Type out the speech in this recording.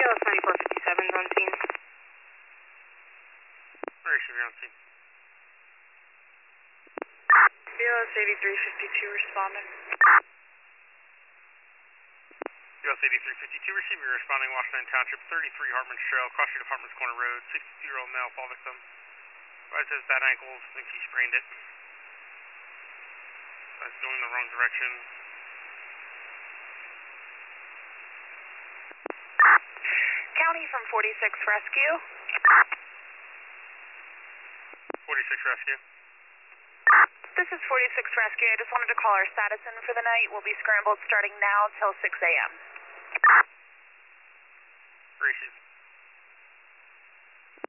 BLS 9457 is on scene. Receive, you're on scene. BLS 8352 responding. BLS 8352, receive, you're responding Washington Township, 33 Hartman's Trail, cross street Apartments Corner Road, 62-year-old male, fall victim. Right says bad ankles, thinks he sprained it. That's going the wrong direction. County from 46 Rescue. 46 Rescue. This is 46 Rescue. I just wanted to call our status in for the night. We'll be scrambled starting now till 6 a.m. Receive.